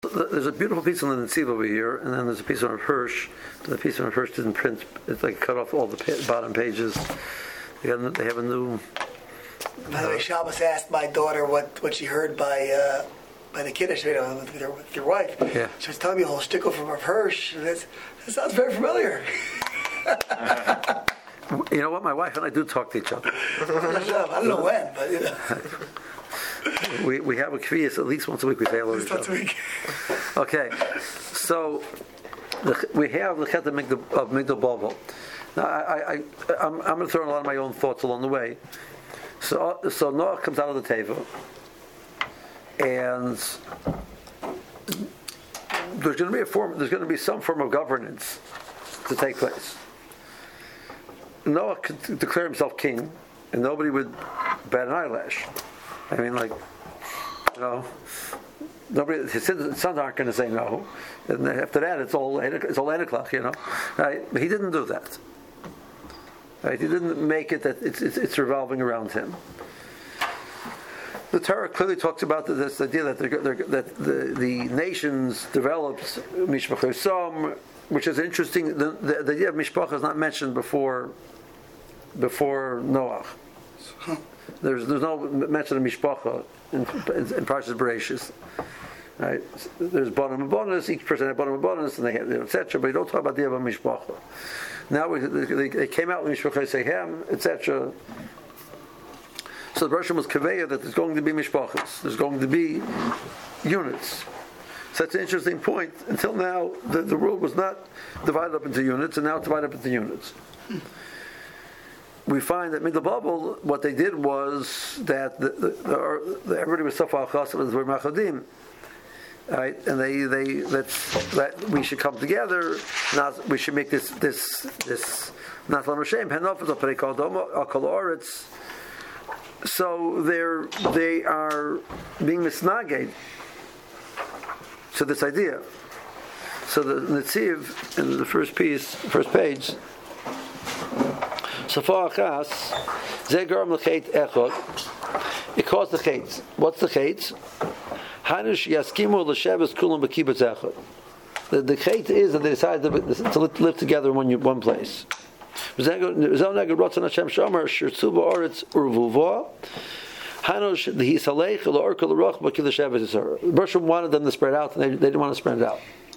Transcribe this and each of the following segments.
There's a beautiful piece on the Netziv over here, and then there's a piece on Hirsch. The piece on Hirsch didn't print. It's like cut off all the bottom pages. They have a new. By the way, Shabbos asked my daughter what she heard by the Kiddush with your wife. Yeah. She was telling me a whole shtickle from Hirsch. That sounds very familiar. You know what? My wife and I do talk to each other. I don't know when, but you know. We have a kvias at least once a week. We say hello to each other. Okay, so we have the Chet of Migdal Bavel. Now I'm going to throw in a lot of my own thoughts along the way. So Noah comes out of the Teva, and there's going to be some form of governance to take place. Noah could declare himself king, and nobody would bat an eyelash. I mean, his sons aren't going to say no, and after that, it's all 8 o'clock, right? But he didn't do that. Right? He didn't make it that it's revolving around him. The Torah clearly talks about this idea that the nations developed mishpachah som, which is interesting. The idea of mishpachah is not mentioned before Noah. There's no mention of mishpacha in Parshas Bereishis, right? There's banim and bonus. Each person had banim and bonus, and they had etc. But you don't talk about the of mishpacha. Now they came out with mishpacha sehem, etc. So the Bereshit was kaveya that there's going to be mishpachas. There's going to be units. So that's an interesting point. Until now, the world was not divided up into units, and now it's divided up into units. We find that Migdal Bavel, what they did was that everybody was Safar Chassid with the word Machadim, right? And that we should come together. We should make this not Hashem Henof is Pnei Kol Oretz. So they are being misnaged to this idea. So the Netziv in the first page. So far, it caused the chait. What's the chait? The chait is that they decided to live together in one place. Bershom wanted them to spread out, and they didn't want to spread it out.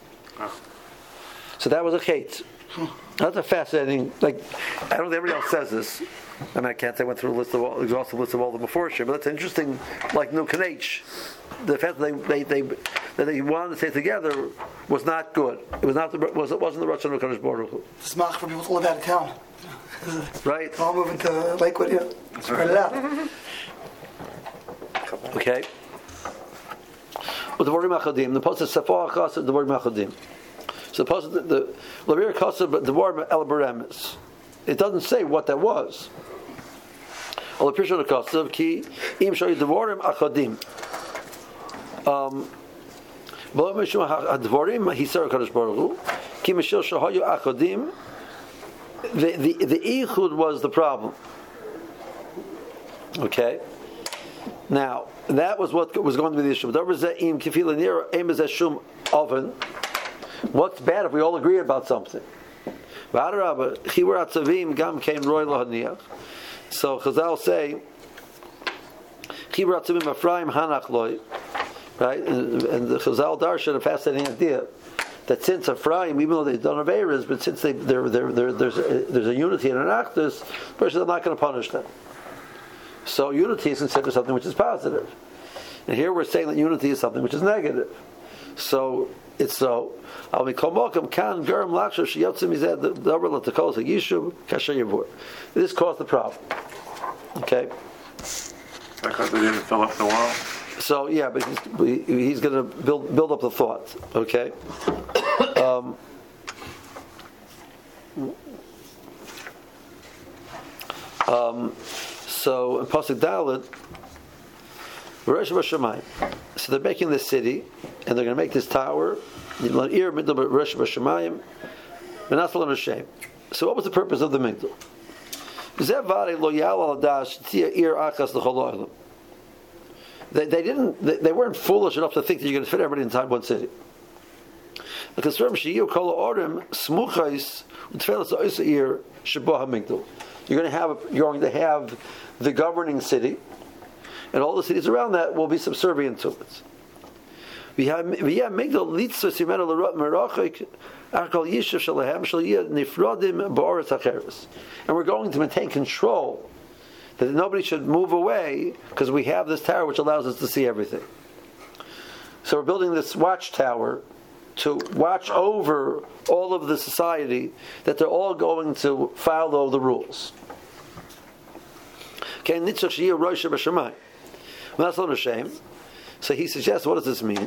So that was a chait. That's a fascinating. I don't think everybody else says this. I mean, I can't say I went through exhaustive list of all the before shit, but that's interesting. Like Nukanech, the fact that they wanted to stay together was not good. It wasn't the Ratzon of Kadosh Baruch Hu. Smach for people to live out of town. Right. All moving to Lakewood, spread it out. Okay. But the word Machadim, the post is Safar Chassid, the word Machadim. So the Lavir Kasab, the word El Beremes. It doesn't say what that was. Al Pishon Kasab ki im shoy dvorim achadim. Bo mishum hadvorim hisar Kadosh Baruch Hu ki mishil shahayu achadim. The ichud was the problem. Okay. Now that was what was going to be the issue. What's bad if we all agree about something? So Chazal say, right? And the Chazal Darshan, a fascinating idea that since Ephraim, even though they've done Averas, but since there's a unity and an achdus, person is not going to punish them. So unity is considered something which is positive, and here we're saying that unity is something which is negative. So it's so. This caused the problem. Okay. Because they didn't fill up the wall. So yeah, but he's going to build up the thought. Okay. So in Pasuk Dalet, so they're making this city, and they're going to make this tower. So what was the purpose of the Migdal? They weren't foolish enough to think that you're going to fit everybody inside one city. Because you're going to have the governing city, and all the cities around that will be subservient to it. And we're going to maintain control, that nobody should move away, because we have this tower which allows us to see everything. So we're building this watchtower to watch over all of the society, that they're all going to follow the rules. Okay, well, that's not a shame. So he suggests, what does this mean?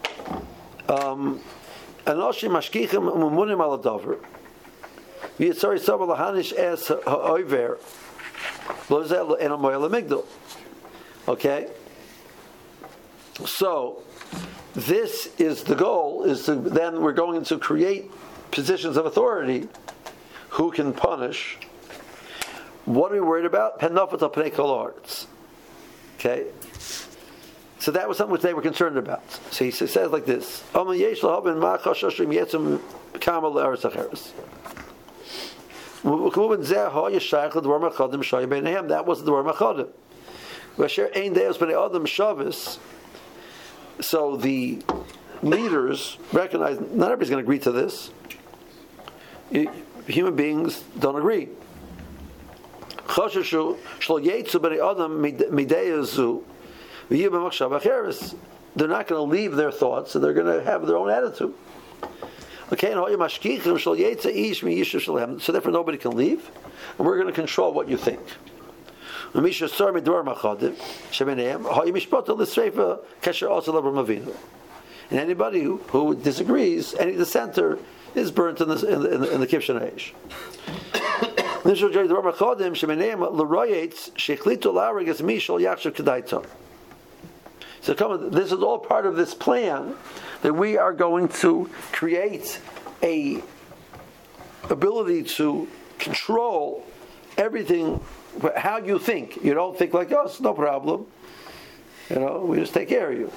Anoshim mashkichim umunim al adavar. V'yitzari sabah lahanish es ha'oiver lozel en amoyel amigdal. Okay? So, this is the goal, then we're going to create positions of authority who can punish. What are we worried about? Penofet al pnei kol haaretz. Okay? So that was something which they were concerned about. So he says like this: that wasn't the word machadim. So the leaders recognize not everybody's going to agree to this. Human beings don't agree. They're not going to leave their thoughts, and they're going to have their own attitude. Okay, so therefore nobody can leave, and we're going to control what you think. And anybody who disagrees, any dissenter, is burnt in the Kivshan Eish. So this is all part of this plan that we are going to create a ability to control everything, how you think. You don't think like us, no problem. We just take care of you.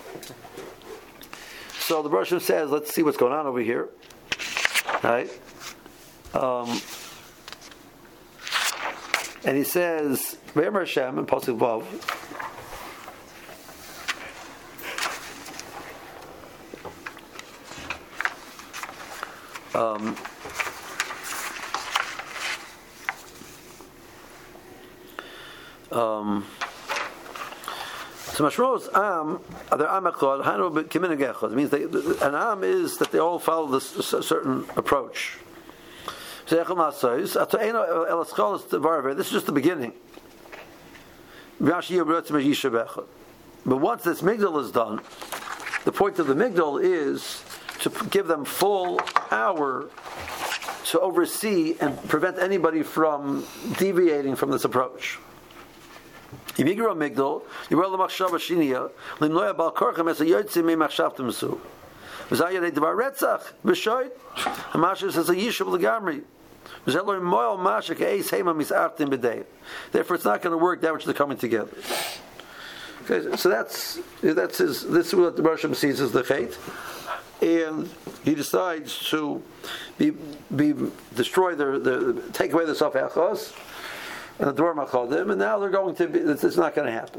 So the Russian says, let's see what's going on over here. Right? And he says, V'emer Hashem in Pasuk Vav. So Mashro's Am, they're Am Echad, Hanu Kiminag Echad. It means an Am is that they all follow this certain approach. This is just the beginning. But once this Migdal is done, the point of the Migdal is to give them full power to oversee and prevent anybody from deviating from this approach. If you grow a Migdal, you roll the Machshava Shinia, Limnoya Bal Korchem as a Yotzim me Machshavtim Su. V'zayadei Devar Retzach, V'shoit, Hamasha says a Yishuv L'gamri. Therefore, it's not going to work that which they're coming together. Okay, so that's his. This is what the Rosh sees as the fate, and he decides to destroy take away the Sof Echos and the Dvar Machodim, and now they're going to be. It's not going to happen.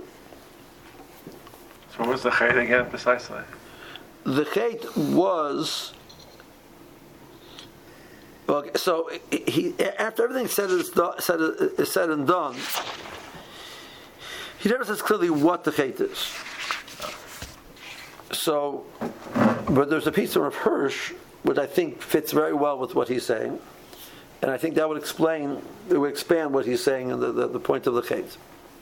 So what was the chait again precisely? The chait was. Okay, so he, after everything is said and done, he never says clearly what the chait is. So, but there's a piece of Rav Hirsch which I think fits very well with what he's saying, and I think that would expand what he's saying and the point of the chait.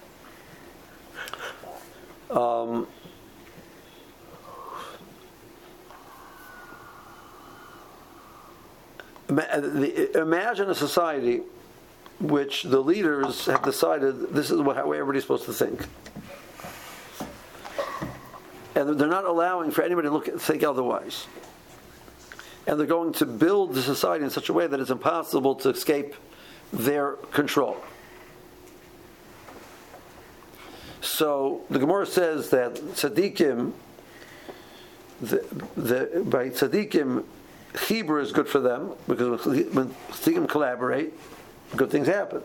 Imagine a society which the leaders have decided this is how everybody's supposed to think, and they're not allowing for anybody to think otherwise, and they're going to build the society in such a way that it's impossible to escape their control. So the Gemara says that tzaddikim, by tzaddikim, chibur is good for them because when tzaddikim collaborate, good things happen.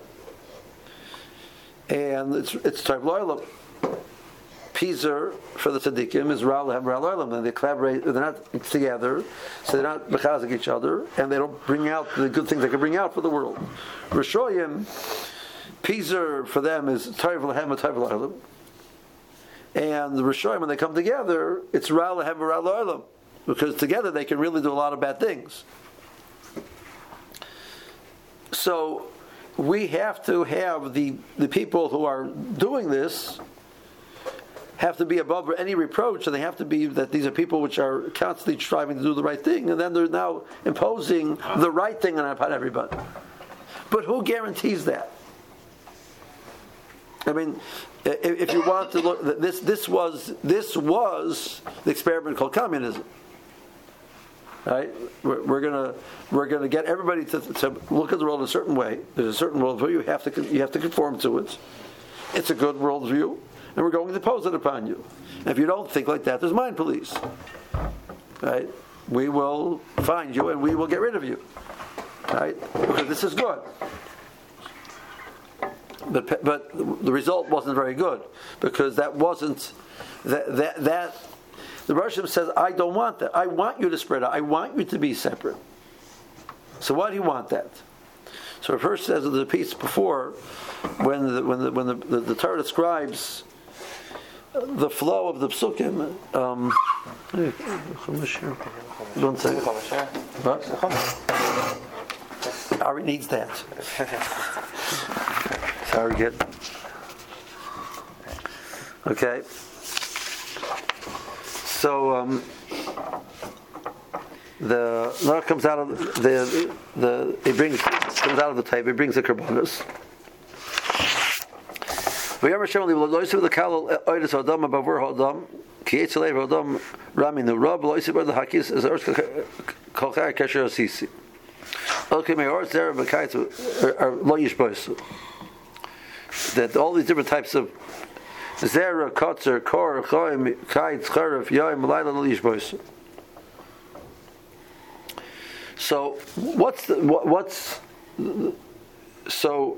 And it's Tov L'Olam. Pizer for the tzaddikim is Ra Lehem Ra L'Olam, and they collaborate. They're not together, so they're not mechazik each other, and they don't bring out the good things they can bring out for the world. Rishoyim, Pizer for them is Tov L'Hem and Tov L'Olam, and the Rishoyim when they come together, it's Ra Lehem Ra L'Olam, because together they can really do a lot of bad things. So we have to have the people who are doing this have to be above any reproach, and they have to be that these are people which are constantly striving to do the right thing, and then they're now imposing the right thing upon everybody. But who guarantees that? I mean, if you want to look, this was the experiment called communism. Right? We're gonna get everybody to look at the world a certain way. There's a certain worldview you have to conform to it. It's a good worldview, and we're going to impose it upon you. And if you don't think like that, there's mind police. Right? We will find you and we will get rid of you. Right? Because this is good. But the result wasn't very good because that wasn't that. The Rosh Hashanah says, I don't want that. I want you to spread out. I want you to be separate. So why do you want that? So it first says in the piece before, when the Torah describes the flow of the psukim. One second. What? Ari needs that. Sorry, kid. Okay. So the Noah comes out of comes out of the tape. He brings the karbanos. That all these different types of Zera, Kotzer, Kor, Choim, Kaitz, Charef, Yoim, Laila, Lishbois. So, so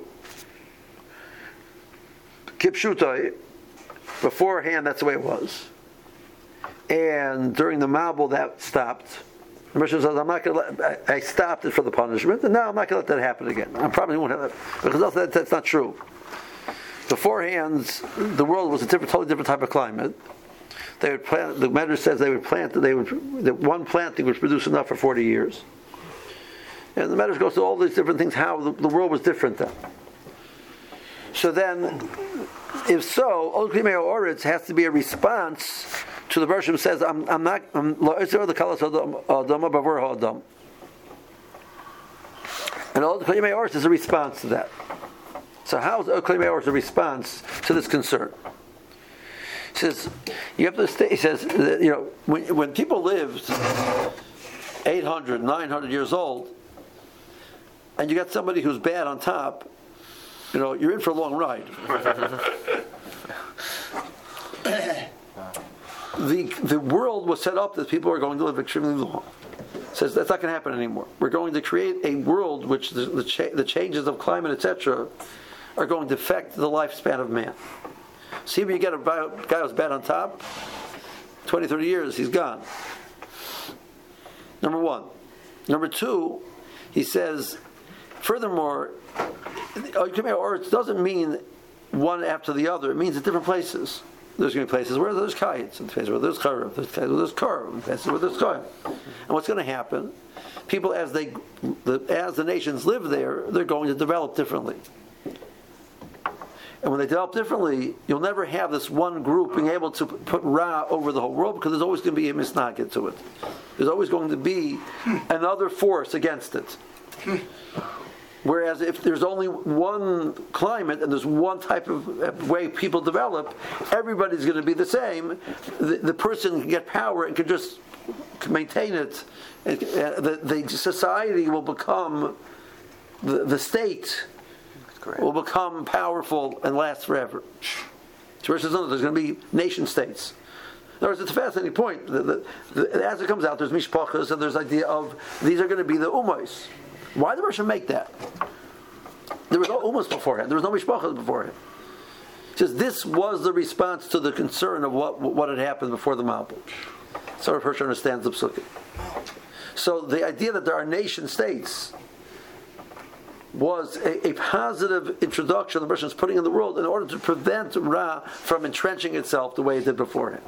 Kipshutai, beforehand that's the way it was. And during the Mabul that stopped. The Mishnah says, I stopped it for the punishment, and now I'm not going to let that happen again. I probably won't have that, because that's not true. Beforehand, the world was a totally different type of climate. They would plant. The Medrash says that one planting would produce enough for 40 years. And the Medrash goes to all these different things. How the world was different then. So then, if so, Ol Klimei Oretz has to be a response to the verse that says, "I'm not la'itzer the kalas adama bavur ha'adam." And Ol Klimei Oretz is a response to that. So how is Ol Klimei Oretz a response to this concern? He says, you have to stay. He says, that, when people lived 800, 900 years old, and you got somebody who's bad on top, you're in for a long ride. The world was set up that people are going to live extremely long. Says that's not going to happen anymore. We're going to create a world which the changes of climate, etc., are going to affect the lifespan of man. See, when you get a guy who's bad on top, 20, 30 years, he's gone. Number one. Number two, he says, furthermore, it doesn't mean one after the other. It means at different places. There's going to be places where there's kites, and places where there's charev, there's places where there's kar, and places where there's kohen. And what's going to happen? People, as the nations live there, they're going to develop differently. And when they develop differently, you'll never have this one group being able to put Ra over the whole world, because there's always going to be a misnagid to it. There's always going to be another force against it. Whereas if there's only one climate and there's one type of way people develop, everybody's going to be the same. The person can get power and can just maintain it. The society will become, the state will become powerful and last forever. So there's going to be nation states. In other words, it's a fascinating point. As it comes out, there's mishpachas, and there's the idea of these are going to be the ummos. Why did Russia make that? There was no ummos beforehand. There was no mishpachas beforehand. Just this was the response to the concern of what had happened before the Mabul. So Rav Hirsch understands the psukim. So the idea that there are nation states was a positive introduction the Russians putting in the world in order to prevent Ra from entrenching itself the way it did beforehand.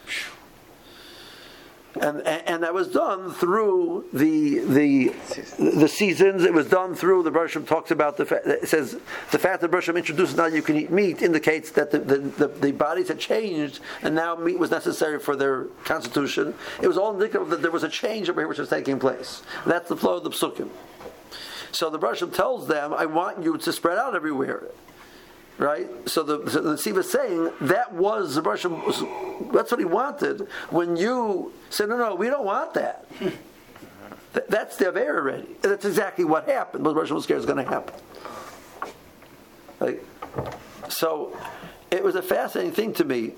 And that was done through the seasons. It was done through the Bereshit talks about it says the fact that Bereshit introduces now you can eat meat indicates that the bodies had changed and now meat was necessary for their constitution. It was all indicative that there was a change over here which was taking place. That's the flow of the psukim. So the Bereshit tells them, I want you to spread out everywhere. Right? So the Siva is saying that was the Bereshit, that's what he wanted when you said, no, we don't want that. That's the Avera already. And that's exactly what happened. What the Bereshit was scared is going to happen. So it was a fascinating thing to me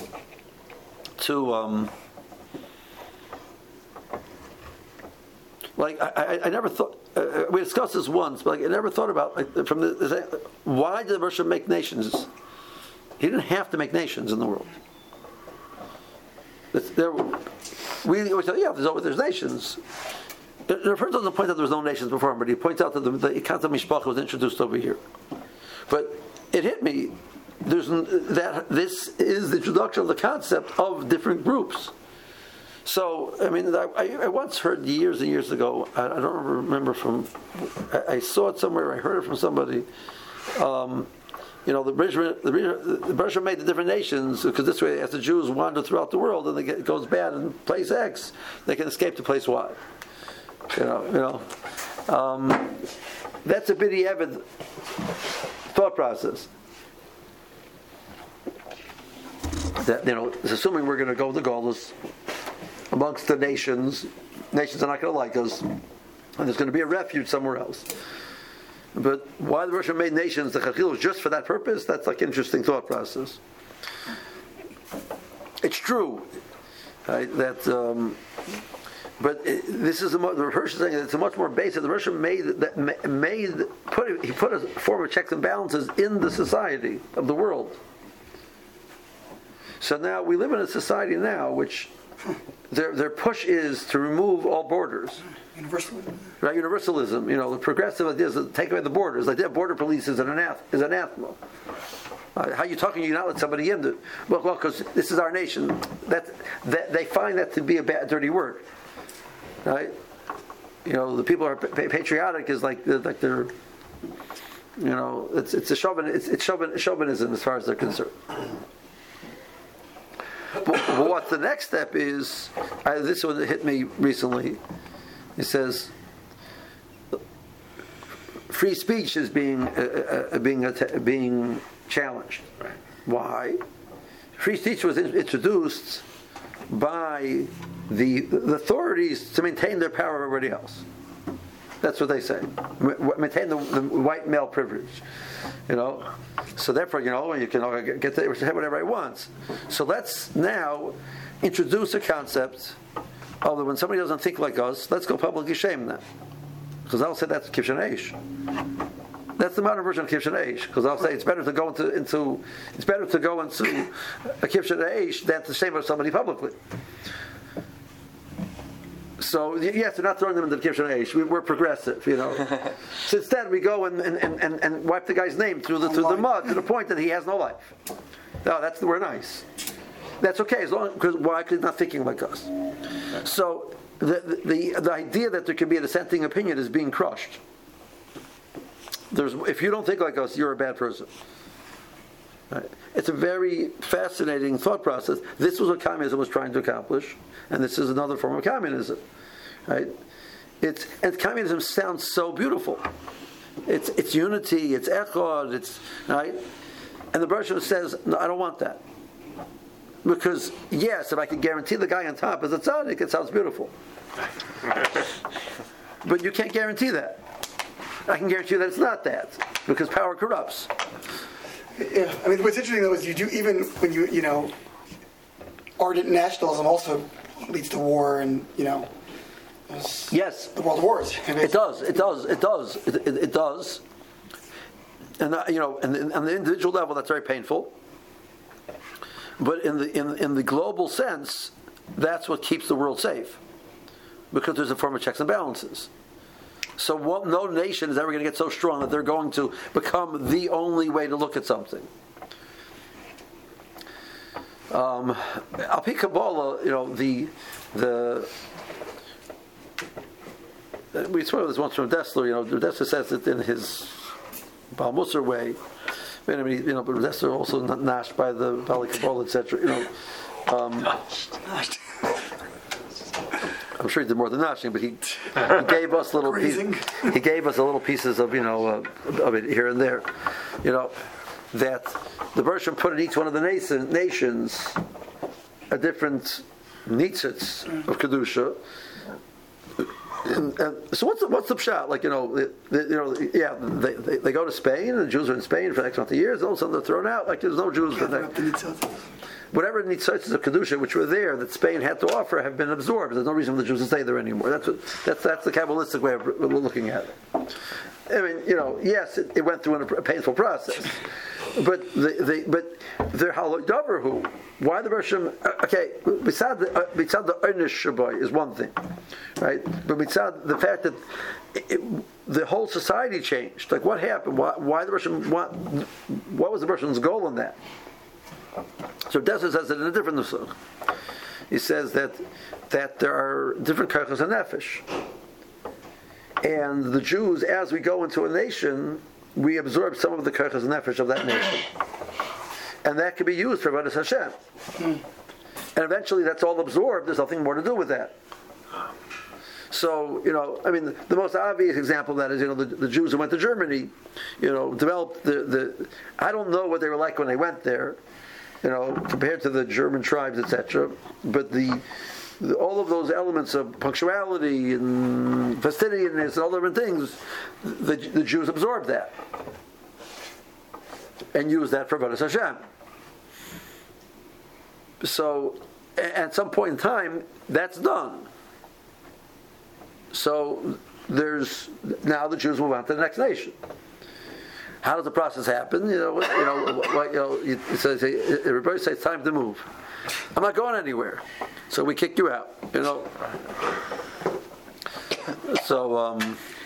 to I never thought we discussed this once, but I never thought about why did Russia make nations? He didn't have to make nations in the world. We always say, there's nations. The first doesn't point out there was no nations before him, but he points out that the concept of mishpacha was introduced over here. But it hit me. This is the introduction of the concept of different groups. So, I once heard years and years ago, I don't remember I saw it somewhere, I heard it from somebody, the Bereshit made the different nations, because this way, as the Jews wander throughout the world and it goes bad in place X, they can escape to place Y. That's a Bidi Evid thought process. That, it's assuming we're going to go to Golos, amongst the nations are not going to like us, and there's going to be a refuge somewhere else. But why the Russia made nations, the Chachil was just for that purpose, that's like an interesting thought process. It's true, right, that, this is the Hirsch is saying that it's a much more basic. The Russia he put a form of checks and balances in the society of the world. So now we live in a society now which their push is to remove all borders. Universalism. Right, universalism. The progressive idea is to take away the borders. Like, border police is anathema. How are you talking? You not let somebody in? Well, because this is our nation. That they find that to be a bad, dirty word. Right? The people are patriotic is like they're. It's a chauvinism as far as they're concerned. But what the next step is, this one that hit me recently. It says free speech is being challenged. Right. Why? Free speech was introduced by the authorities to maintain their power over everybody else. That's what they say. Maintain the white male privilege. So therefore, you can get whatever I want. So let's now introduce a concept of when somebody doesn't think like us, let's go publicly shame them. Because I'll say that's Kivshan Eish. That's the modern version of Kivshan Eish. Because I'll say it's better to go into a Kivshan Eish than to shame somebody publicly. So yes, we're not throwing them into the Kivshan Eish. We're progressive, So instead, we go and wipe the guy's name through the mud to the point that he has no life. No, we're nice. That's okay as long because why? Because he's not thinking like us. So the idea that there can be a dissenting opinion is being crushed. If you don't think like us, you're a bad person. Right? It's a very fascinating thought process. This was what communism was trying to accomplish, and this is another form of communism. Right? And communism sounds so beautiful. It's unity, it's echad, it's right. And the Bereshit says, no, I don't want that. Because yes, if I can guarantee the guy on top is a tzaddik, it sounds beautiful. But you can't guarantee that. I can guarantee you that it's not that, because power corrupts. Yeah, I mean, what's interesting though is you do, even when ardent nationalism also leads to war and, Yes. the world wars. It does. It does. And on the individual level, that's very painful. But in the global sense, that's what keeps the world safe, because there's a form of checks and balances. So no nation is ever going to get so strong that they're going to become the only way to look at something. Al Pi Kabbalah, we saw this once from Dessler. Dessler says it in his Baal Musar way. But Dessler also not nashed by the Bali Kabbalah, etc. I'm sure he did more than nashing, but he gave us little pieces. He gave us little pieces of of it here and there. That the Bershom put in each one of the nations a different nitzitz of kedusha. And so what's the pshat? They go to Spain, and the Jews are in Spain for the next 20 years. All of a sudden they're thrown out. Like there's no Jews for that. Whatever nitzitzes of kedusha which were there that Spain had to offer have been absorbed. There's no reason for the Jews to stay there anymore. That's the Kabbalistic way of looking at it. I mean, yes, it went through a painful process, but the halachav. Why the Bershom? Okay, besides the einish shabai is one thing, right? But besides the fact that the whole society changed, like what happened? Why the Bershom? What was the Bershom's goal in that? So Dessler says it in a different nusach. He says that there are different karchas and nefesh. And the Jews, as we go into a nation, we absorb some of the karchas and nefesh of that nation. And that can be used for Avodas Hashem. And eventually that's all absorbed, there's nothing more to do with that. So, the most obvious example of that is, the Jews who went to Germany, developed I don't know what they were like when they went there, compared to the German tribes, etc. But all of those elements of punctuality and fastidiousness and all different things, the Jews absorbed that and used that for Avodas Hashem. So, at some point in time, that's done. So, now the Jews move on to the next nation. How does the process happen? Everybody says it's time to move. I'm not going anywhere, so we kick you out. So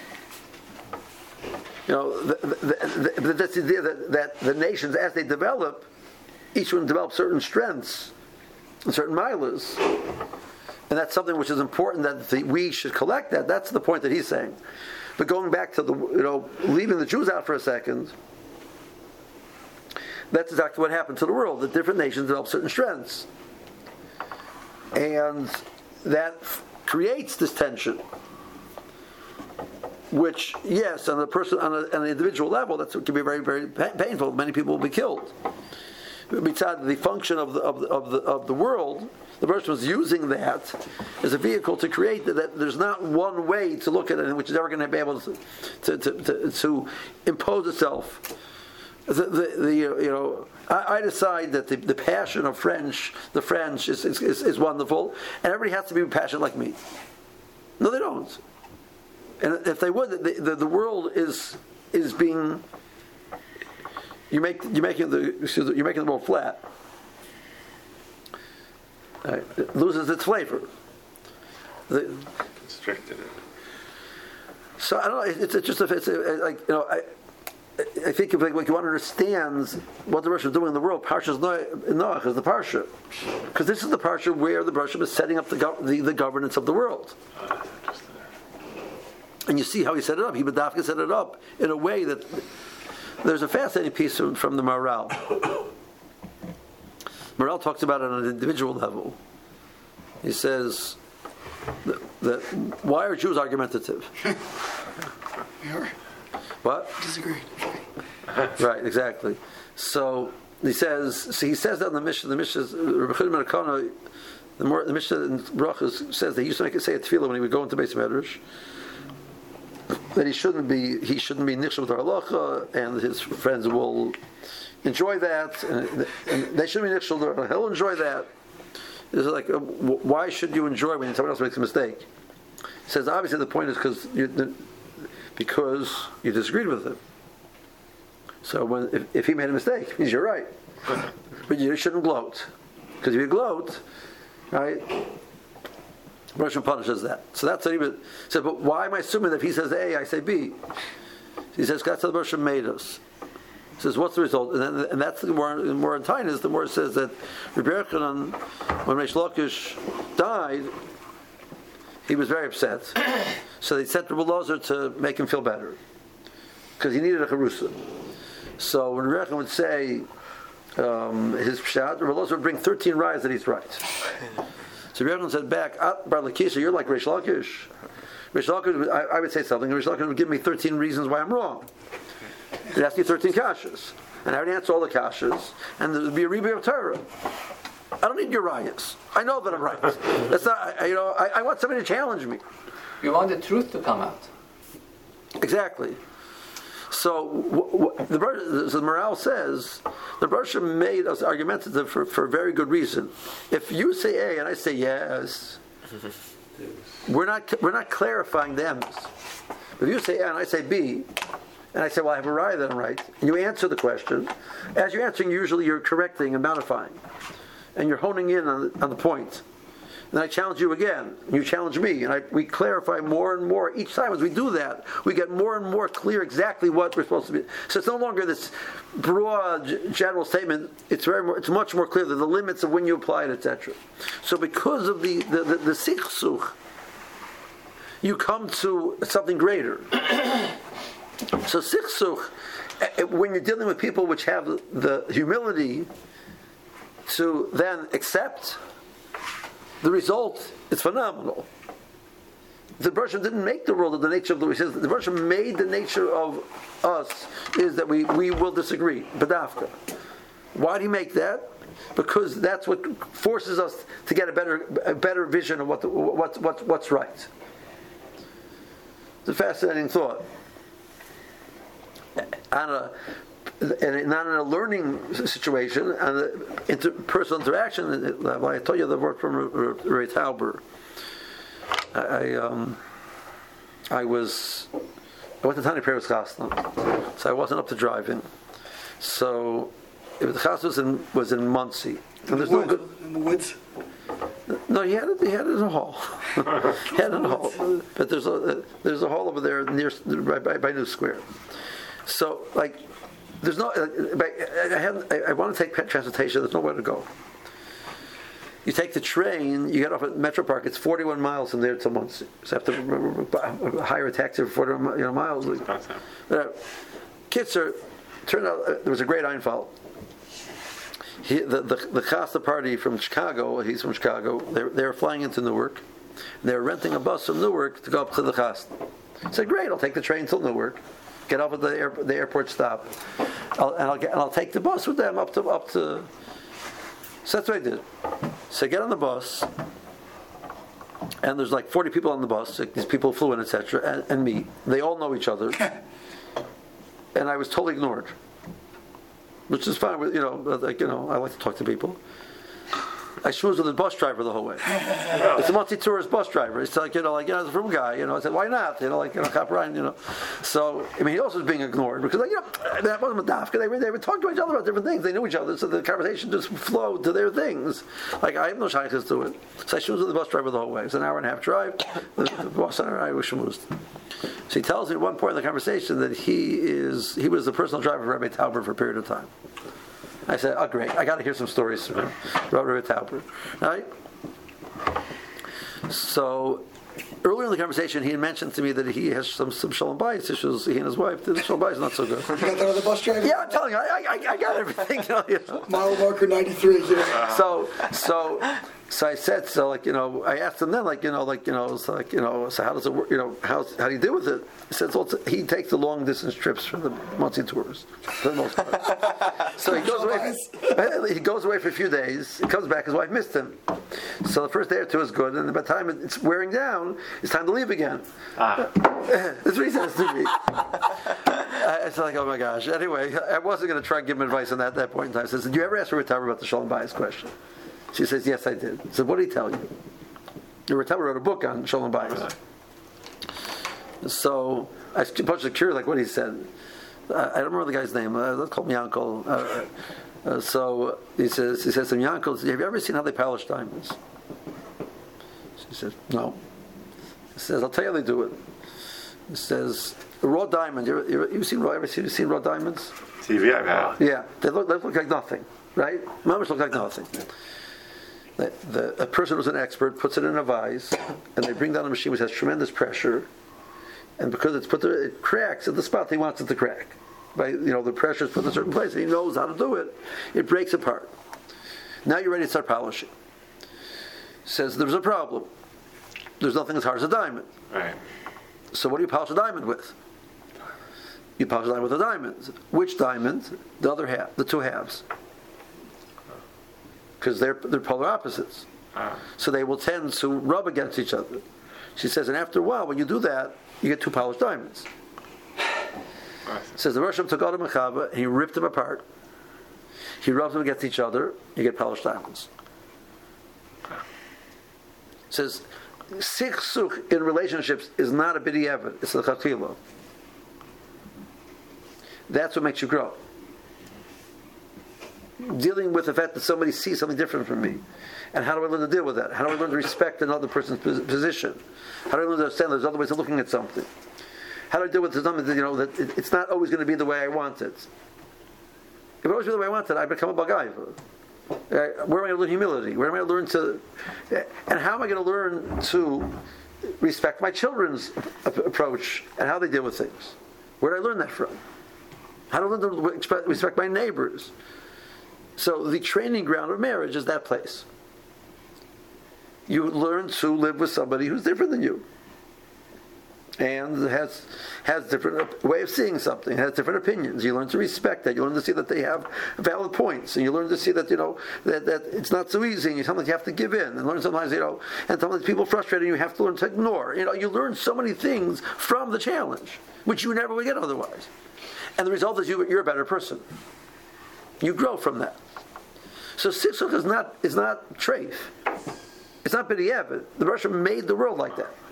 that's the idea that the nations, as they develop, each one develops certain strengths and certain milas, and that's something which is important that we should collect. That's the point that he's saying. But going back to leaving the Jews out for a second, that's exactly what happened to the world. The different nations develop certain strengths, and that creates this tension. Which, yes, on an individual level, that can be very, very painful. Many people will be killed. Besides the function of the world, the person was using that as a vehicle to create that there's not one way to look at it which is ever going to be able to impose itself. I decide that the passion of the French is wonderful, and everybody has to be passionate like me. No, they don't. And if they would, the world is being you're making the world flat. It loses its flavor. Constricted it. So I don't know. I think if you want to understand what the Rosh is doing in the world, Parshas Noach is the Parsha, because this is the Parsha where the Rosh is setting up the governance of the world. And you see how he set it up. He Badafka set it up in a way that there's a fascinating piece from the Maharal. Maharal talks about it on an individual level. He says that why are Jews argumentative? What? Disagree. Right, exactly. So he says that in the Mishnah. The Mishnah, the Mishnah in Brachos says they used to say a tefillah when he would go into Beis Medrash, that he shouldn't be nichshel with halacha, and his friends will enjoy that, and they should be nichshel. He'll enjoy that. It's like, why should you enjoy when someone else makes a mistake? He says, obviously the point is because you disagreed with him. So if he made a mistake, it means you're right. But you shouldn't gloat. Because if you gloat, right, Russian punishes that. So that's what he would say, but why am I assuming that if he says A, I say B? He says, that's how the Russian made us. He says, what's the result? And that's the more in Tainis, the more it says that Rabbi Yochanan, when Reish Lakish died, he was very upset. So they sent Rabbi Elazar to make him feel better. Because he needed a charusa. So when Rabbi Yochanan would say his pshat, Rabbi Elazar would bring 13 rayas that he's right. So Rabbi Yochanan said back, Bar Lakish, you're like Reish Lakish. Reish Lakish, I would say something, and Reish Lakish would give me 13 reasons why I'm wrong. He'd ask you 13 kashas. And I would answer all the kashas, and there would be a rebbe of Torah. I don't need your rayas. I know that I'm right. That's not, I want somebody to challenge me. You want the truth to come out. Exactly. So the morale says the Baruch made us argumentative for a very good reason. If you say A and I say yes, we're not clarifying the emes. If you say A and I say B, and I say, well, I have a raya that I'm right, and you answer the question, as you're answering, usually you're correcting and modifying, and you're honing in on the point. Then I challenge you again, and you challenge me, and we clarify more and more. Each time as we do that, we get more and more clear exactly what we're supposed to be. So it's no longer this broad, general statement. It's much more clear that the limits of when you apply it, etc. So because of the sichsuch, you come to something greater. So sichsuch, when you're dealing with people which have the humility to then accept the result, is phenomenal. The Baruch didn't make the world of the nature of the. He says the Baruch made the nature of us is that we will disagree. Badafka. Why do he make that? Because that's what forces us to get a better vision of what's right. It's a fascinating thought. Not in a learning situation, and interpersonal interaction. I told you the word from Ray Tauber. I went to Tani Peretz Chasna, so I wasn't up to driving. So the Chasna was in Muncie. And there's no good in the woods. No, he had it in a hall. He had it in a hall, but there's a hall over there near by New Square. So there's no. I want to take transportation. There's nowhere to go. You take the train. You get off at Metro Park. It's 41 miles from there to Muncie. So you have to hire a taxi for 41 miles. Kitzer, turned out there was a great Einfall. The Chasna party from Chicago. He's from Chicago. They were flying into Newark. They were renting a bus from Newark to go up to the Chasna. I said, "Great, I'll take the train till Newark. Get off at the airport stop, I'll take the bus with them up to." So that's what I did. So I get on the bus, and there's 40 people on the bus. These people flew in, etc., and me. They all know each other, and I was totally ignored, which is fine. I like to talk to people. I schmoozed with the bus driver the whole way. It's a multi-tourist bus driver. It's it's a from guy. I said, why not? Cop Ryan. So he also was being ignored because that wasn't Madafka. They would talk to each other about different things. They knew each other, so the conversation just flowed to their things. I have no shaykhs to it. So I schmoozed with the bus driver the whole way. It's an hour and a half drive. The boss and I was schmoozed. So he tells me at one point in the conversation that he was the personal driver for Rabbi Tauber for a period of time. I said, "Oh, great! I got to hear some stories about Rabbi Tauber." Right? So earlier in the conversation, he had mentioned to me that he has some shalom bayis issues. He and his wife, the shalom bayis is not so good. You got that on the bus driver? Yeah, I'm telling you, I got everything. Mile marker 93. So So I said, I asked him then, so how does it work? How do you deal with it? He says, well, he takes the long distance trips for the Monsey tours, for the most part. So he goes away for a few days. He comes back. His wife missed him. So the first day or two is good, and by the time it's wearing down, it's time to leave again. That's what he says to me. It's like, oh my gosh. Anyway, I wasn't going to try and give him advice on that point in time. I said, did you ever ask Ritaber about the Shalom Bayis question? She says, yes, I did. I said, what did he tell you? Ritaber wrote a book on Shalom Bayis. So I was curious, like what he said. I don't remember the guy's name. Let's call him Yankel. So he says to him, Yankel, have you ever seen how they polish diamonds? She says, no. He says, I'll tell you how they do it. He says, a raw diamond. You seen raw diamonds? TV, I've had. Yeah, they look like nothing, right? Mamash look like nothing. A person who's an expert puts it in a vise, and they bring down a machine which has tremendous pressure, and because it's put there, it cracks at the spot he wants it to crack. The pressure is put in a certain place, and he knows how to do it. It breaks apart. Now you're ready to start polishing. Says there's a problem. There's nothing as hard as a diamond. Right. So what do you polish a diamond with? You polish a diamond with a diamond. Which diamond? The other half, the two halves. Because they're polar opposites. So they will tend to rub against each other. She says, and after a while, when you do that, you get two polished diamonds. Says the Rosh took Adam and Chava and he ripped them apart. He rubbed them against each other. You get polished diamonds. Says sichsuch in relationships is not a b'diavad. It's a chatila. That's what makes you grow. Dealing with the fact that somebody sees something different from me, and how do I learn to deal with that? How do I learn to respect another person's position? How do I learn to understand there's other ways of looking at something? How do I deal with something that it's not always going to be the way I want it? If it always be the way I want it, I become a bagayva. Where am I going to learn humility? Where am I going to learn and how am I going to learn to respect my children's approach and how they deal with things? Where did I learn that from? How do I learn to respect my neighbors? So the training ground of marriage is that place. You learn to live with somebody who's different than you, and has different way of seeing something, has different opinions. You learn to respect that. You learn to see that they have valid points, and you learn to see that that it's not so easy. And sometimes you have to give in, and learn sometimes and sometimes people frustrate, and you have to learn to ignore. You learn so many things from the challenge, which you never would get otherwise. And the result is you're a better person. You grow from that. So sichsuch is not treif. It's not b'diavad. The Rosh made the world like that.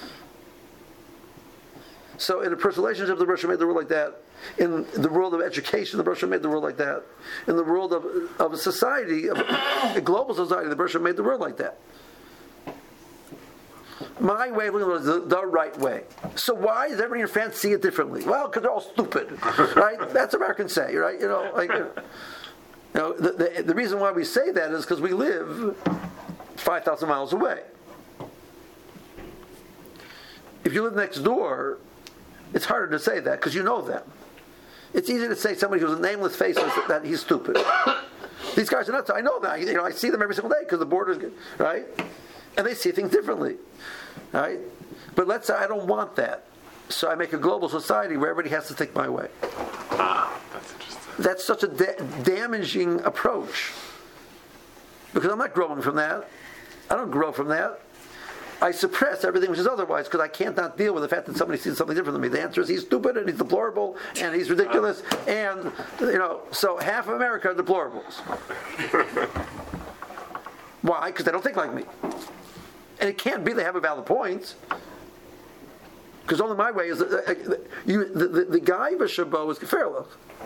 So in a personal relationship, the Rosh made the world like that. In the world of education, the Rosh made the world like that. In the world of a society, a global society, the Rosh made the world like that. My way of looking at it is the right way. So why does everybody in France see it differently? Well, because they're all stupid, right? That's what Americans say, right? The reason why we say that is because we live 5,000 miles away. If you live next door, it's harder to say that because you know them. It's easy to say somebody who's a nameless face that he's stupid. These guys are nuts. I know that. I see them every single day because the border's good, right? And they see things differently, right? But let's say I don't want that, so I make a global society where everybody has to think my way. That's interesting. That's such a damaging approach because I'm not growing from that. I don't grow from that. I suppress everything which is otherwise because I can't not deal with the fact that somebody sees something different than me. The answer is he's stupid and he's deplorable and he's ridiculous and so half of America are deplorables. Why? Because they don't think like me. And it can't be they have a valid point. Because only my way is the guy of a Shabbat is Geferlich.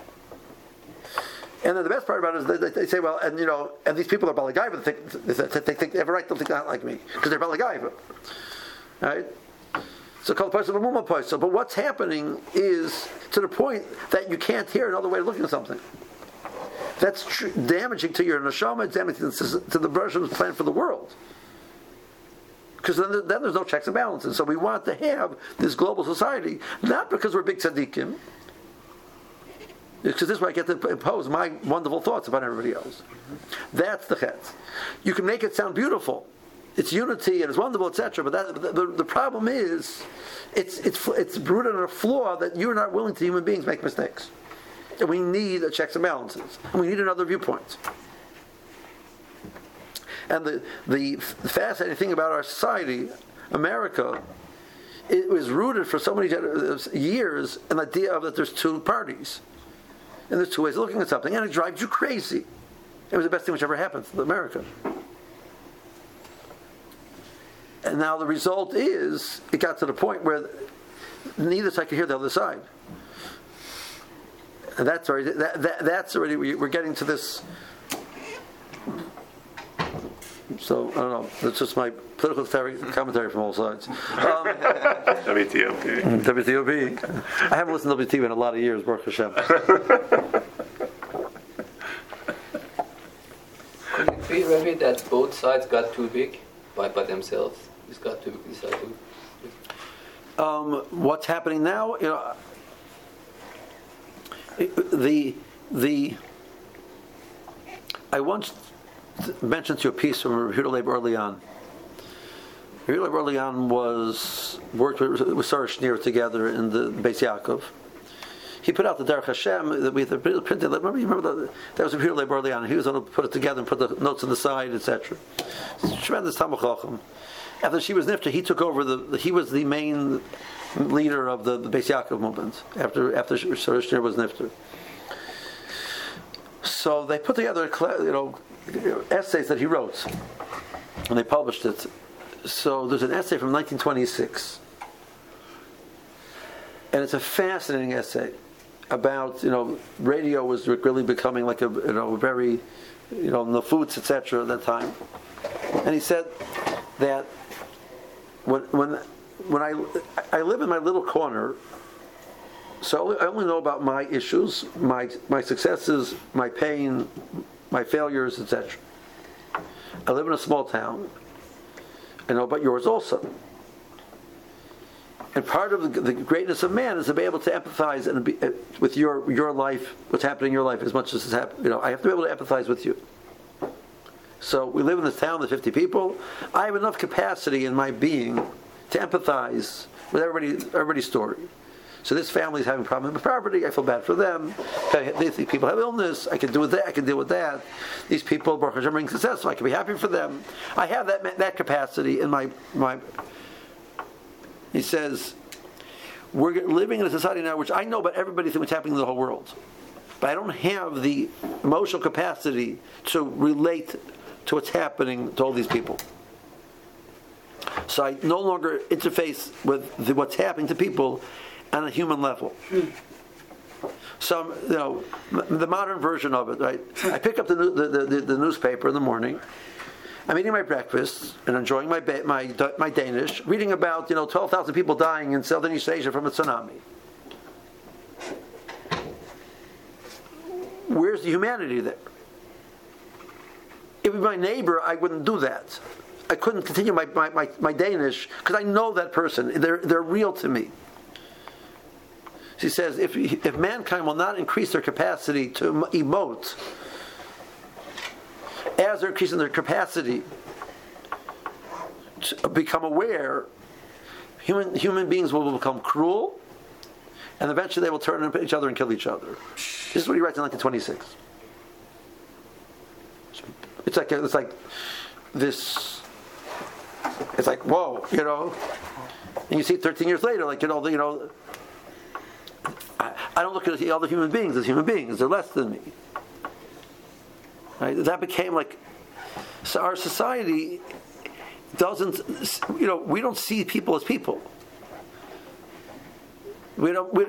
And then the best part about it is they say, well, and these people are Balagaiva, they think they have a right to think not like me, because they're Balagaiva. Right? So called Paisa B'Muma Paisa. But what's happening is to the point that you can't hear another way of looking at something. That's damaging to your neshama, it's damaging to the version's plan for the world. Because then there's no checks and balances. So we want to have this global society, not because we're big tzaddikim, Because this is where I get to impose my wonderful thoughts upon everybody else. That's the chetz. You can make it sound beautiful. It's unity and it's wonderful, etc. But the problem is, it's rooted in a flaw that you're not willing to human beings make mistakes. And we need a checks and balances. And we need another viewpoint. And the fascinating thing about our society, America, it was rooted for so many years in the idea of that there's two parties. And there's two ways of looking at something. And it drives you crazy. It was the best thing which ever happened to America. And now the result is, it got to the point where neither side could hear the other side. And that's already we're getting to this. So, I don't know. That's just my political commentary from all sides. WTOP. I haven't listened to WTOP in a lot of years, Baruch Hashem. Could it be, Rabbi, that both sides got too big by themselves? This got too big, this got too big. What's happening now? I once mentioned to you a piece from Yehuda Leib Orlean. Yehuda Leib Orlean worked with Sarah Schneer together in the Beis Yaakov. He put out the Derech Hashem that we had printed. Remember that was Yehuda Leib Orlean. He was going to put it together and put the notes on the side, etc. Tremendous Talmid Chacham. After she was nifter, he took over he was the main leader of the Beis Yaakov movement after Sarah Schneer was nifter. So they put together, essays that he wrote, and they published it. So there's an essay from 1926, and it's a fascinating essay about radio was really becoming like a very nefutz, etc. at that time. And he said that when I live in my little corner, so I only know about my issues, my successes, my pain, my failures, etc. I live in a small town. I know about yours also. And part of the greatness of man is to be able to empathize with your life, what's happening in your life, as much as it's happening. I have to be able to empathize with you. So we live in this town, there's 50 people. I have enough capacity in my being to empathize with everybody's story. So this family is having a problem with property. I feel bad for them. They think people have illness. I can deal with that. I can deal with that. These people, Baruch Hashem, are being successful. I can be happy for them. I have that capacity in my. He says, we're living in a society now which I know about everybody what's happening in the whole world, but I don't have the emotional capacity to relate to what's happening to all these people. So I no longer interface with what's happening to people on a human level. So, the modern version of it, right? I pick up the newspaper in the morning. I'm eating my breakfast and enjoying my Danish, reading about 12,000 people dying in Southeast Asia from a tsunami. Where's the humanity there? If it was my neighbor, I wouldn't do that. I couldn't continue my Danish because I know that person. They're real to me. She says, if mankind will not increase their capacity to emote, as they're increasing their capacity to become aware, human beings will become cruel, and eventually they will turn on each other and kill each other. This is what he writes in 1926. It's like this. It's like, whoa, and you see 13 years later, I don't look at the other human beings as human beings. They're less than me. Right? That became so our society doesn't, we don't see people as people. We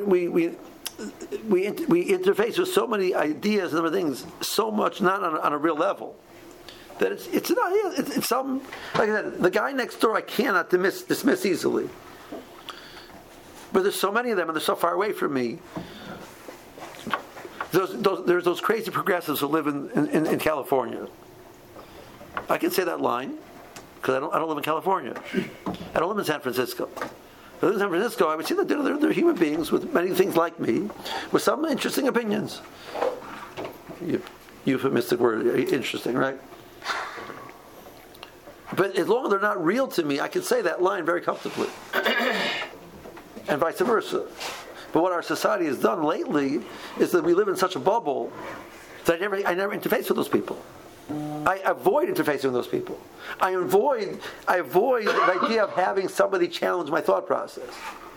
interface with so many ideas and other things, so much not on a real level, that it's not. It's some, like I said, the guy next door I cannot dismiss easily. But there's so many of them, and they're so far away from me. There's those crazy progressives who live in California. I can say that line because I don't live in California. I don't live in San Francisco. I live in San Francisco, I would see that they're human beings with many things like me, with some interesting opinions. Euphemistic word, interesting, right? But as long as they're not real to me, I can say that line very comfortably. And vice versa. But what our society has done lately is that we live in such a bubble that I never interface with those people. I avoid interfacing with those people. I avoid the idea of having somebody challenge my thought process.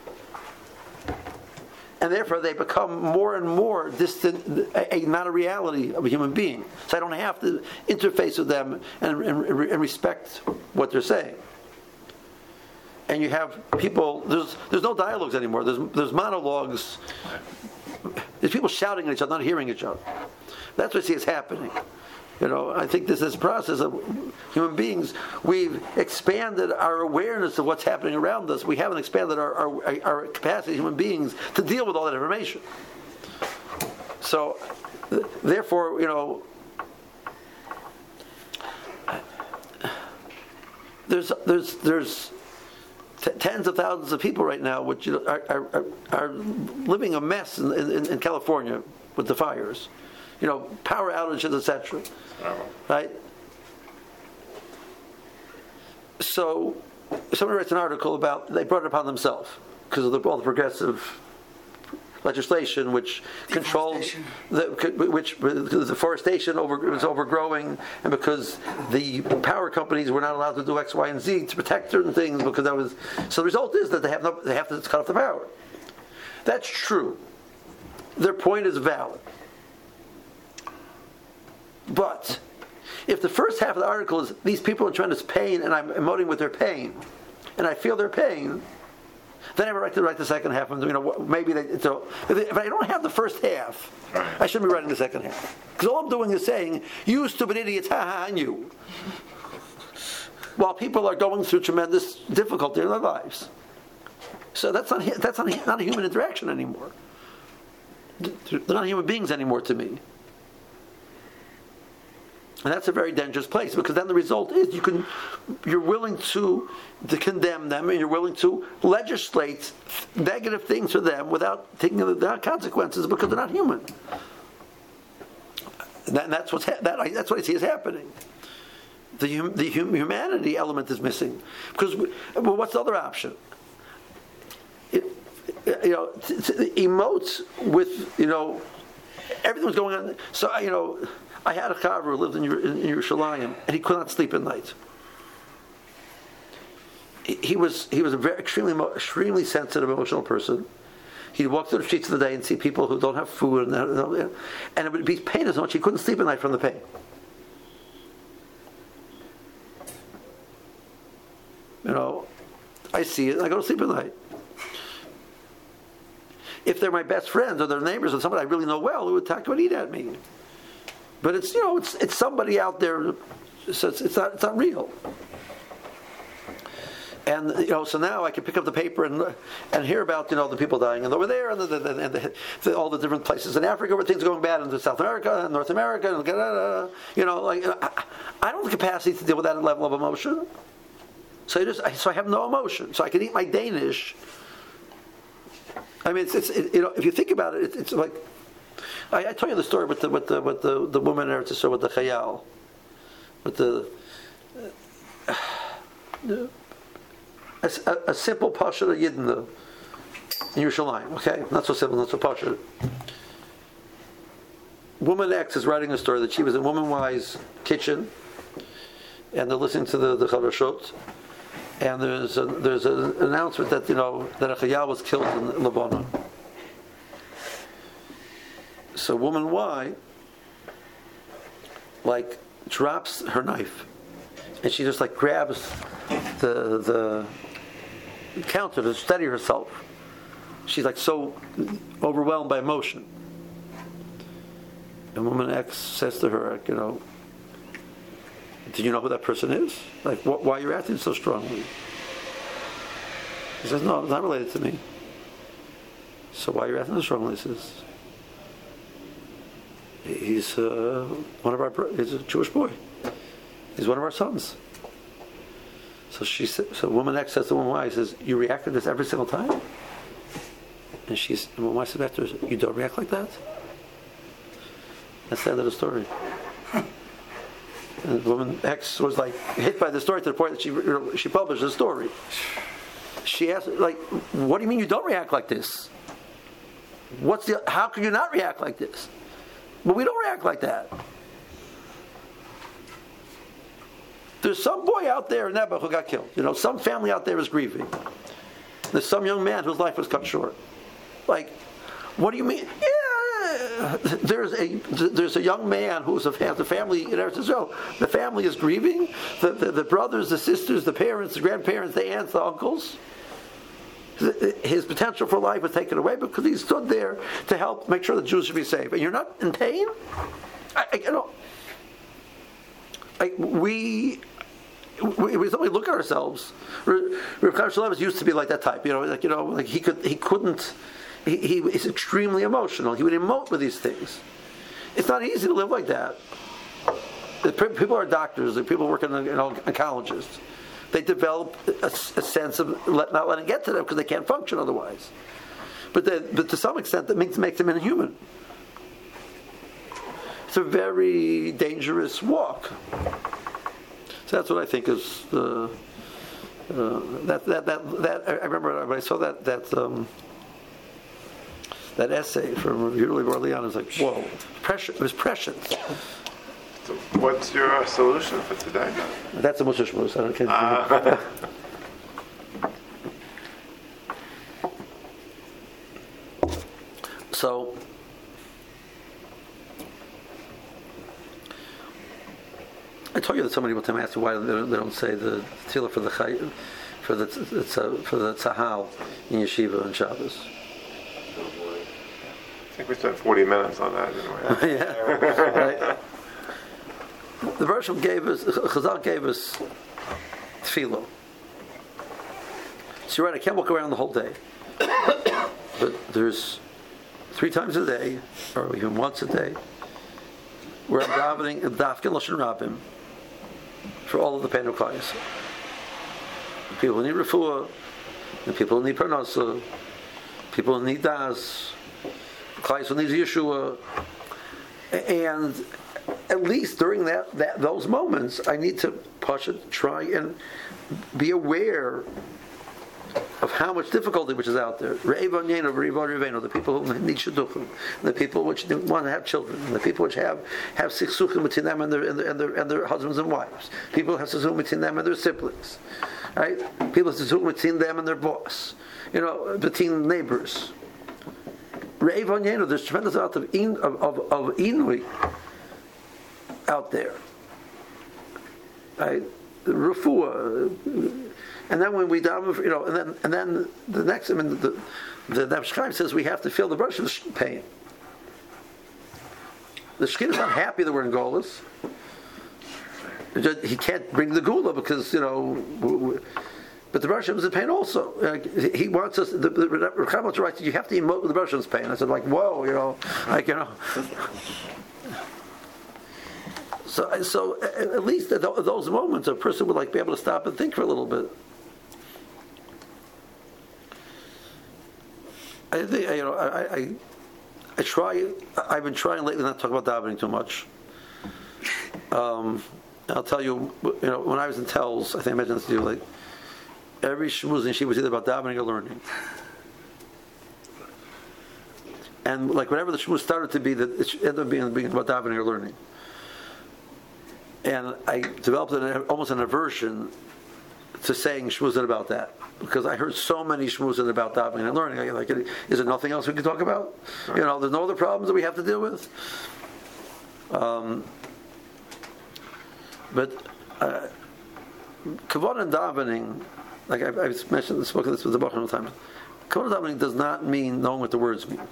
And therefore they become more and more distant, not a reality of a human being. So I don't have to interface with them and respect what they're saying. And you have people, there's no dialogues anymore. There's monologues. There's people shouting at each other, not hearing each other. That's what I see is happening. I think this is a process of human beings. We've expanded our awareness of what's happening around us. We haven't expanded our capacity as human beings to deal with all that information. So, therefore, there's tens of thousands of people right now which are living a mess in California with the fires. Power outages, etc. Right? So, somebody writes an article about, they brought it upon themselves because of all the progressive legislation which controls the deforestation was overgrowing, and because the power companies were not allowed to do X, Y, and Z to protect certain things, because that was, so the result is that they have to cut off the power. That's true. Their point is valid. But if the first half of the article is these people are in tremendous pain and I'm emoting with their pain, and I feel their pain, then I would like to write the second half. And maybe if I don't have the first half, I shouldn't be writing the second half, because all I'm doing is saying, "You stupid idiots, ha ha, and you." While people are going through tremendous difficulty in their lives, so that's not a human interaction anymore. They're not human beings anymore to me. And that's a very dangerous place, because then the result is you're willing to condemn them, and you're willing to legislate negative things for them without taking the consequences, because they're not human. And that's what I see is happening. The humanity element is missing, because what's the other option? To emote with everything was going on. So I had a chaver who lived in Yerushalayim, and he could not sleep at night. He was a very extremely sensitive, emotional person. He'd walk through the streets of the day and see people who don't have food, and it would be pain so much he couldn't sleep at night from the pain. I see it, and I go to sleep at night. If they're my best friends or their neighbors or somebody I really know well, who would talk and eat at me. But it's somebody out there, so it's not real. And so now I can pick up the paper and hear about the people dying and over there, and all the different places in Africa where things are going bad, and South America and North America, and I don't have the capacity to deal with that level of emotion. So I have no emotion. So I can eat my Danish. I mean, if you think about it, it's like. I told you the story with the woman in Eretz Yisrael, with the chayal, with a simple pasha yidna in Yerushalayim. Okay, not so simple, not so pasha. Woman X is writing a story that she was in Woman Y's kitchen, and they're listening to the Charashot, and there's an announcement that that a chayal was killed in Lebanon. So Woman Y, drops her knife, and she just grabs the counter to steady herself. She's so overwhelmed by emotion. And Woman X says to her, do you know who that person is? Why are you acting so strongly? He says, no, it's not related to me. So why are you acting so strongly? He says, he's he's a Jewish boy. He's one of our sons. So woman X says to woman Y, says, "You react to this every single time?" And woman Y says back to her, "You don't react like that?" That's the end of the story. And woman X was like hit by the story to the point that she published the story. She asked, like, "What do you mean you don't react like this? How can you not react like this?" But we don't react like that. There's some boy out there in Nebuch who got killed. Some family out there is grieving. There's some young man whose life was cut short. Like, what do you mean? Yeah, there's a young man who's has a family in Eretz Israel. The family is grieving. The brothers, the sisters, the parents, the grandparents, the aunts, the uncles. His potential for life was taken away because he stood there to help make sure the Jews should be safe. And you're not in pain? We suddenly look at ourselves. Rav Chaim Shmulevitz used to be like that type. He's extremely emotional. He would emote with these things. It's not easy to live like that. People are doctors. People working in colleges. They develop a sense of not letting it get to them because they can't function otherwise. But to some extent, that makes them inhuman. It's a very dangerous walk. So that's what I think is that. I remember when I saw that essay from Yehuda Leib Orlean. I was like, whoa, it was prescient. So what's your solution for today? That's a Moshe Shmuz. I don't care. So, I told you that somebody one time asked me why they don't say the tefillah for the tzahal in yeshiva on Shabbos. I think we spent 40 minutes on that, didn't we? Yeah, right. The Bershom Chazal gave us tefillah. So you're right, I can't walk around the whole day. But there's 3 times a day, or even once a day, where I'm davening Dafkin Lashon Rabbim for all of the Penu Klal. People who need refuah, and people who need parnasa, people who need das, Klal who needs Yeshua, and at least during those moments, I need to try and be aware of how much difficulty which is out there. The people who need shidduchim, the people which want to have children, the people which have sichsuchim between them and their husbands and wives. People who have sichsuchim between them and their siblings, right? People have sichsuchim between them and their boss, between neighbors. There's tremendous amount of inui out there, right? Refuah. And then when we daven, and then the next, the Nefesh Chaim says we have to feel the Bershom's pain. The Shekhinah is not happy that we're in Golus. He can't bring the Gula because but the Bershom is in pain also. He wants us. The Rav Chaim wants to write. You have to emote with the Bershom's pain. I said, whoa, So at least at those moments, a person would be able to stop and think for a little bit. I think I try. I've been trying lately not to talk about davening too much. I'll tell you, when I was in Telz, I think I mentioned this to you. Every shmuz and she was either about davening or learning, and whatever the shmuz started to be, that it ended up being about davening or learning. And I developed almost an aversion to saying shmuzin about that because I heard so many shmuzin about davening and learning. Is there nothing else we can talk about? There's no other problems that we have to deal with. But kavanah and davening, I've mentioned, spoken this with the Bachar all the time. Kavanah davening does not mean knowing what the words mean.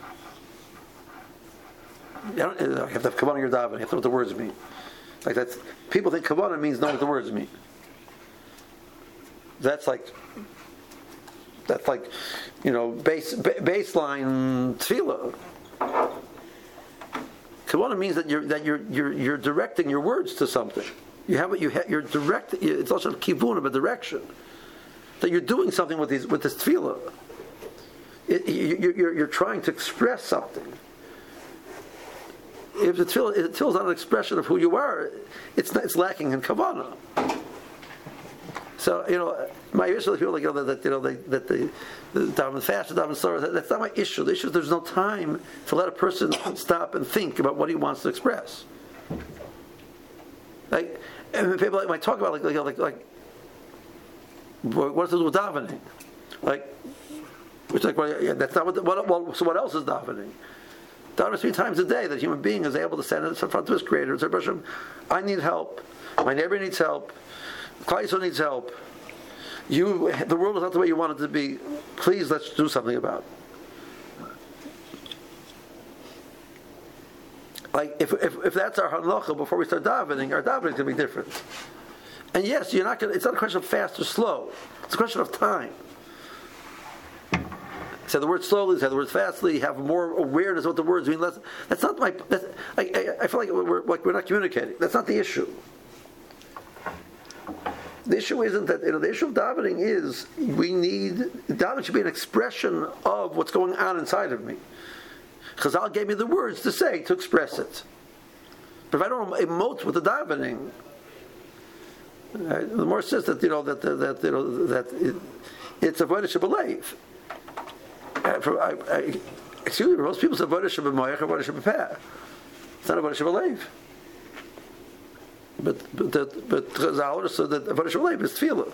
You have to have kavanah in your davening. You have to know what the words mean. People think kavanah means knowing what the words mean. That's baseline tefillah. Kavanah means that you're directing your words to something. You're direct. It's also a kivun of a direction that you're doing something with this tefillah. You're trying to express something. If the tefillah is not an expression of who you are, it's lacking in kavanah. So my issue with people like that the daven fast, daven slower. That's not my issue. The issue is there's no time to let a person stop and think about what he wants to express. Like, and people might talk about like what to do with davening, like, which like that's not what. So what else is davening? Davening 3 times a day that a human being is able to stand in front of his Creator and say, "Hashem, I need help. My neighbor needs help. Klaiso needs help. The world is not the way you want it to be. Please, let's do something about it." Like if that's our halacha before we start davening, our davening is going to be different. And yes, you're not going. It's not a question of fast or slow. It's a question of time. Say the word slowly, say the word fastly. Have more awareness of what the words mean. That's not my. I feel like we're not communicating. That's not the issue. The issue isn't that the issue of davening is davening should be an expression of what's going on inside of me. Chazal gave me the words to say to express it. But if I don't emote with the davening, the more says that it's a vodah shebelev. Excuse me, most people say vodah shebemoyach or vodah shebepeh. It's not a vodah shebelev. But Chazal said that vodah shebelev is tefillah.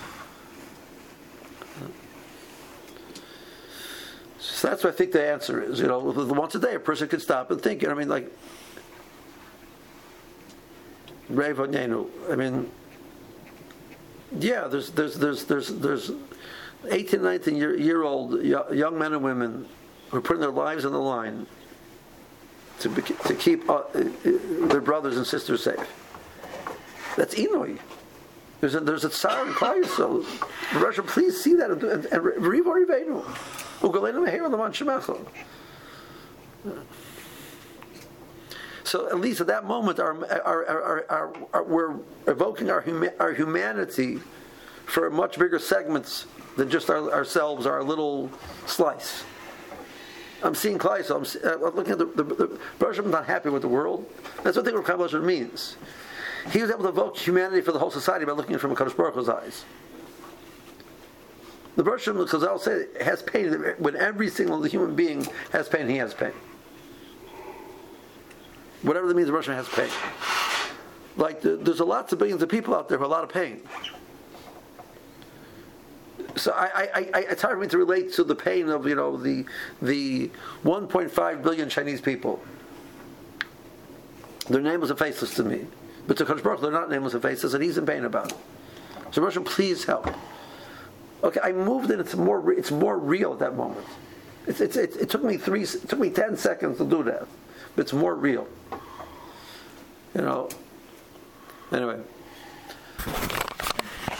So that's what I think the answer is. Once a day a person can stop and think. Like Rev Onyenu. Yeah, there's 18, 19 year old young men and women who are putting their lives on the line to keep their brothers and sisters safe. That's Inoi. There's a tsar in Klal Yisrael. Russia, please see that and Riv Orivenu. Ugalenu Meher Leman Shemecha. So at least at that moment, we're evoking our humanity for much bigger segments than just ourselves, our little slice. I'm seeing Klal Yisrael. I'm looking at the Baruch Hashem not happy with the world. That's what the Rav Chaim means. He was able to evoke humanity for the whole society by looking at it from a Kadosh Baruch Hu's eyes. The Baruch Hashem, Chazal say, has pain. When every single human being has pain, he has pain. Whatever that means, the Baruch Hashem has pain. Like there's lots of billions of people out there who have a lot of pain. So it's hard for me to relate to the pain of the 1.5 billion Chinese people. They're nameless and faceless to me, but to Kadosh Baruch Hu, they're not nameless and faceless, and he's in pain about it. So Hashem, please help. Okay, I moved in. It's more real at that moment. It took me 10 seconds to do that, but it's more real. Anyway.